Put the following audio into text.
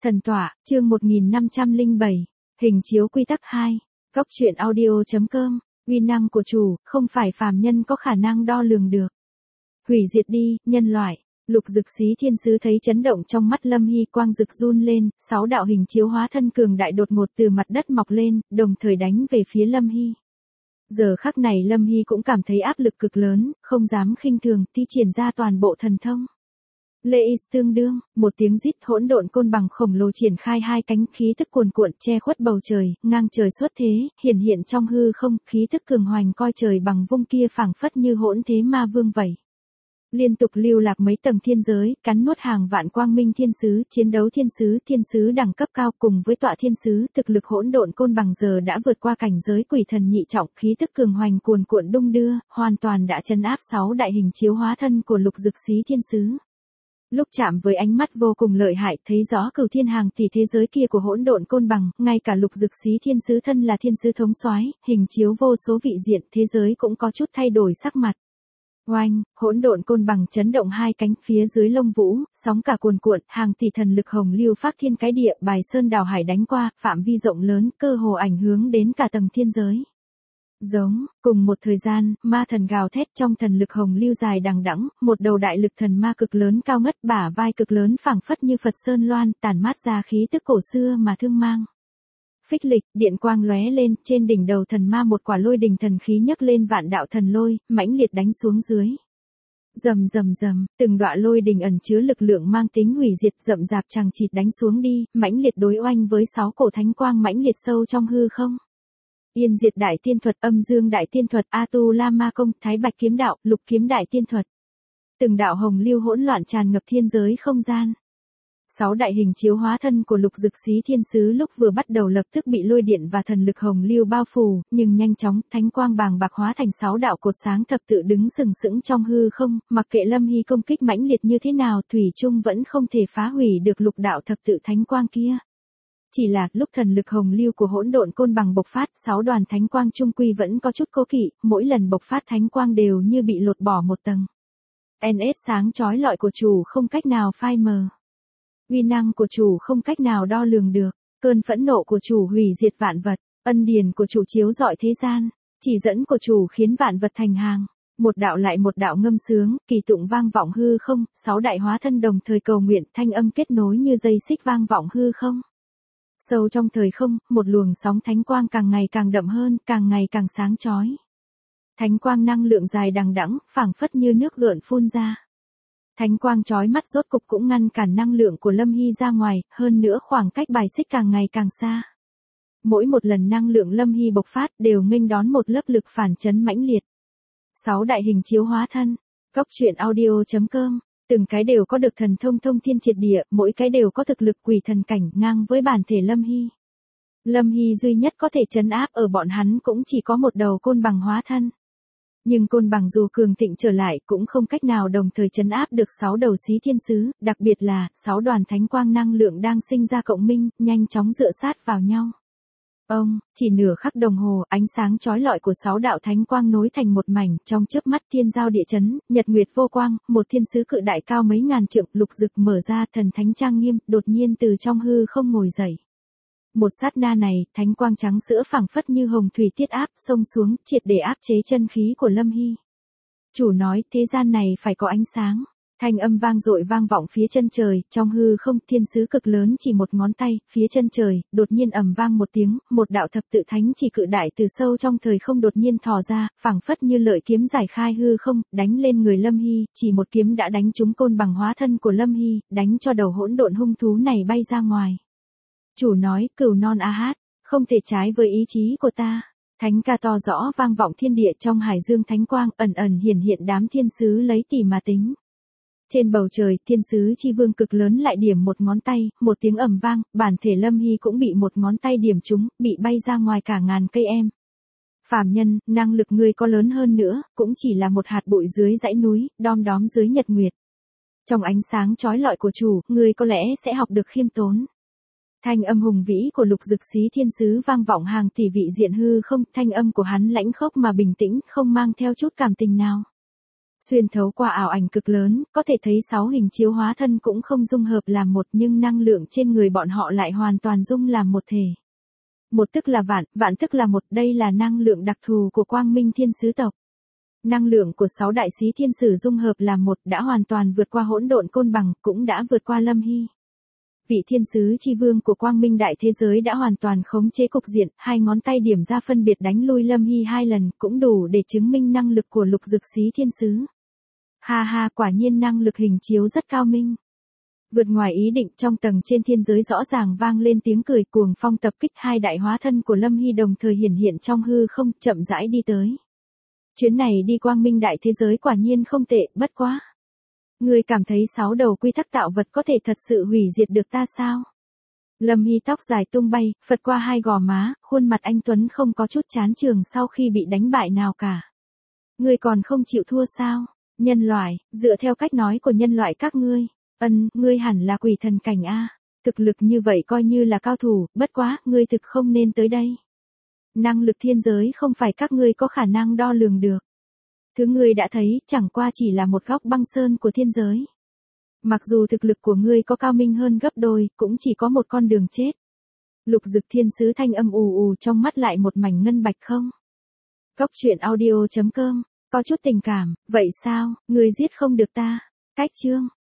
Thần tọa, chương 1507, hình chiếu quy tắc 2, góc truyện audio.com, uy năng của chủ, không phải phàm nhân có khả năng đo lường được. Hủy diệt đi, nhân loại. Lục Dực Xí Thiên Sứ thấy chấn động trong mắt Lâm Hy, quang rực run lên, 6 đạo hình chiếu hóa thân cường đại đột ngột từ mặt đất mọc lên, đồng thời đánh về phía Lâm Hy. Giờ khắc này Lâm Hy cũng cảm thấy áp lực cực lớn, không dám khinh thường, thi triển ra toàn bộ thần thông. Lê Is tương đương, một tiếng rít, hỗn độn côn bằng khổng lồ triển khai hai cánh, khí tức cuồn cuộn che khuất bầu trời, ngang trời xuất thế, hiển hiện trong hư không, khí tức cường hoành coi trời bằng vung kia phảng phất như hỗn thế ma vương vậy. Liên tục lưu lạc mấy tầng thiên giới, cắn nuốt hàng vạn quang minh thiên sứ, chiến đấu thiên sứ đẳng cấp cao cùng với tọa thiên sứ, thực lực hỗn độn côn bằng giờ đã vượt qua cảnh giới quỷ thần nhị trọng, khí tức cường hoành cuồn cuộn đung đưa, hoàn toàn đã trấn áp 6 đại hình chiếu hóa thân của Lục Dực Xí Thiên Sứ. Lúc chạm với ánh mắt vô cùng lợi hại, thấy rõ cửu thiên hàng tỷ thế giới kia của hỗn độn côn bằng, ngay cả Lục Dực Xí Thiên Sứ thân là thiên sứ thống soái, hình chiếu vô số vị diện, thế giới cũng có chút thay đổi sắc mặt. Oanh, hỗn độn côn bằng chấn động hai cánh, phía dưới lông vũ, sóng cả cuồn cuộn, hàng tỷ thần lực hồng lưu phát thiên cái địa, bài sơn đảo hải đánh qua, phạm vi rộng lớn, cơ hồ ảnh hưởng đến cả tầng thiên giới. Giống, cùng một thời gian, ma thần gào thét trong thần lực hồng lưu dài đằng đẵng, một đầu đại lực thần ma cực lớn cao ngất, bả vai cực lớn phảng phất như Phật sơn loan, tản mát ra khí tức cổ xưa mà thương mang. Phích lịch, điện quang lóe lên, trên đỉnh đầu thần ma một quả lôi đình thần khí nhấc lên vạn đạo thần lôi, mãnh liệt đánh xuống dưới. Rầm rầm rầm, từng đọa lôi đình ẩn chứa lực lượng mang tính hủy diệt, rậm rạp chằng chịt đánh xuống đi, mãnh liệt đối oanh với 6 cổ thánh quang mãnh liệt sâu trong hư không. Yên diệt đại tiên thuật, âm dương đại tiên thuật, A-tu-la ma công, thái bạch kiếm đạo, lục kiếm đại tiên thuật. Từng đạo hồng lưu hỗn loạn tràn ngập thiên giới không gian. 6 đại hình chiếu hóa thân của Lục Dực Xí Thiên Sứ lúc vừa bắt đầu lập tức bị lôi điện và thần lực hồng lưu bao phủ, nhưng nhanh chóng, thánh quang bàng bạc hóa thành 6 đạo cột sáng thập tự đứng sừng sững trong hư không, mặc kệ Lâm Hy công kích mãnh liệt như thế nào, thủy chung vẫn không thể phá hủy được lục đạo thập tự thánh quang kia. Chỉ là, lúc thần lực hồng lưu của hỗn độn côn bằng bộc phát, 6 đoàn thánh quang chung quy vẫn có chút cố kỵ, mỗi lần bộc phát thánh quang đều như bị lột bỏ một tầng. NS sáng chói lọi của chủ không cách nào phai mờ. Uy năng của chủ không cách nào đo lường được, cơn phẫn nộ của chủ hủy diệt vạn vật, ân điển của chủ chiếu rọi thế gian, chỉ dẫn của chủ khiến vạn vật thành hàng. Một đạo lại một đạo ngâm sướng, kỳ tụng vang vọng hư không, 6 đại hóa thân đồng thời cầu nguyện, thanh âm kết nối như dây xích vang vọng hư không. Sâu trong thời không, một luồng sóng thánh quang càng ngày càng đậm hơn, càng ngày càng sáng chói. Thánh quang năng lượng dài đằng đẵng, phảng phất như nước gợn phun ra. Thánh quang chói mắt rốt cục cũng ngăn cản năng lượng của Lâm Hy ra ngoài, hơn nữa khoảng cách bài xích càng ngày càng xa. Mỗi một lần năng lượng Lâm Hy bộc phát đều nghênh đón một lớp lực phản chấn mãnh liệt. 6 đại hình chiếu hóa thân, góc truyện audio.com, từng cái đều có được thần thông thông thiên triệt địa, mỗi cái đều có thực lực quỷ thần cảnh ngang với bản thể Lâm Hy. Lâm Hy duy nhất có thể trấn áp ở bọn hắn cũng chỉ có một đầu côn bằng hóa thân. Nhưng côn bằng dù cường thịnh trở lại cũng không cách nào đồng thời trấn áp được 6 đầu xí thiên sứ, đặc biệt là 6 đoàn thánh quang năng lượng đang sinh ra cộng minh, nhanh chóng dựa sát vào nhau. Chỉ nửa khắc đồng hồ, ánh sáng chói lọi của 6 đạo thánh quang nối thành một mảnh, trong chớp mắt thiên giao địa chấn, nhật nguyệt vô quang, một thiên sứ cự đại cao mấy ngàn trượng, Lục Dực mở ra, thần thánh trang nghiêm, đột nhiên từ trong hư không ngồi dậy. Một sát na này, thánh quang trắng sữa phảng phất như hồng thủy tiết áp, xông xuống, triệt để áp chế chân khí của Lâm Hy. Chủ nói, thế gian này phải có ánh sáng. Thanh âm vang dội vang vọng phía chân trời, trong hư không, thiên sứ cực lớn chỉ một ngón tay, phía chân trời, đột nhiên ầm vang một tiếng, một đạo thập tự thánh chỉ cự đại từ sâu trong thời không đột nhiên thò ra, phảng phất như lợi kiếm giải khai hư không, đánh lên người Lâm Hy, chỉ một kiếm đã đánh trúng côn bằng hóa thân của Lâm Hy, đánh cho đầu hỗn độn hung thú này bay ra ngoài. Chủ nói, cừu non a hát, không thể trái với ý chí của ta. Thánh ca to rõ vang vọng thiên địa, trong hải dương thánh quang ẩn ẩn hiển hiện đám thiên sứ lấy tỷ mà tính. Trên bầu trời, thiên sứ chi vương cực lớn lại điểm một ngón tay, một tiếng ầm vang, bản thể Lâm Hy cũng bị một ngón tay điểm trúng, bị bay ra ngoài cả ngàn cây em. Phàm nhân, năng lực ngươi có lớn hơn nữa, cũng chỉ là một hạt bụi dưới dãy núi, đom đóm dưới nhật nguyệt. Trong ánh sáng chói lọi của chủ, ngươi có lẽ sẽ học được khiêm tốn. Thanh âm hùng vĩ của Lục Dực Xí Thiên Sứ vang vọng hàng tỷ vị diện hư không, thanh âm của hắn lãnh khốc mà bình tĩnh, không mang theo chút cảm tình nào. Xuyên thấu qua ảo ảnh cực lớn, có thể thấy 6 hình chiếu hóa thân cũng không dung hợp làm một, nhưng năng lượng trên người bọn họ lại hoàn toàn dung làm một thể. Một tức là vạn, vạn tức là một, đây là năng lượng đặc thù của Quang Minh Thiên Sứ tộc. Năng lượng của 6 đại sĩ thiên sử dung hợp làm một đã hoàn toàn vượt qua hỗn độn côn bằng, cũng đã vượt qua Lâm Hy. Vị thiên sứ chi vương của Quang Minh đại thế giới đã hoàn toàn khống chế cục diện, 2 ngón tay điểm ra phân biệt đánh lui Lâm Hy 2 lần, cũng đủ để chứng minh năng lực của lục dực sĩ thiên sứ. Ha ha, quả nhiên năng lực hình chiếu rất cao minh. Vượt ngoài ý định, trong tầng trên thiên giới rõ ràng vang lên tiếng cười cuồng phong tập kích, 2 đại hóa thân của Lâm Hy đồng thời hiển hiện trong hư không, chậm rãi đi tới. Chuyến này đi Quang Minh đại thế giới quả nhiên không tệ, bất quá. Ngươi cảm thấy 6 đầu quy tắc tạo vật có thể thật sự hủy diệt được ta sao? Lâm Hy tóc dài tung bay, phật qua 2 gò má, khuôn mặt anh Tuấn không có chút chán chường sau khi bị đánh bại nào cả. Ngươi còn không chịu thua sao? Nhân loại, dựa theo cách nói của nhân loại các ngươi, ngươi hẳn là quỷ thần cảnh a. Thực lực như vậy coi như là cao thủ, bất quá, ngươi thực không nên tới đây. Năng lực thiên giới không phải các ngươi có khả năng đo lường được. Thứ ngươi đã thấy, chẳng qua chỉ là một góc băng sơn của thiên giới. Mặc dù thực lực của ngươi có cao minh hơn gấp đôi, cũng chỉ có một con đường chết. Lục dực thiên sứ thanh âm ù ù trong mắt lại một mảnh ngân bạch không. Góc truyện audio.com, có chút tình cảm, vậy sao, ngươi giết không được ta. Cách chương.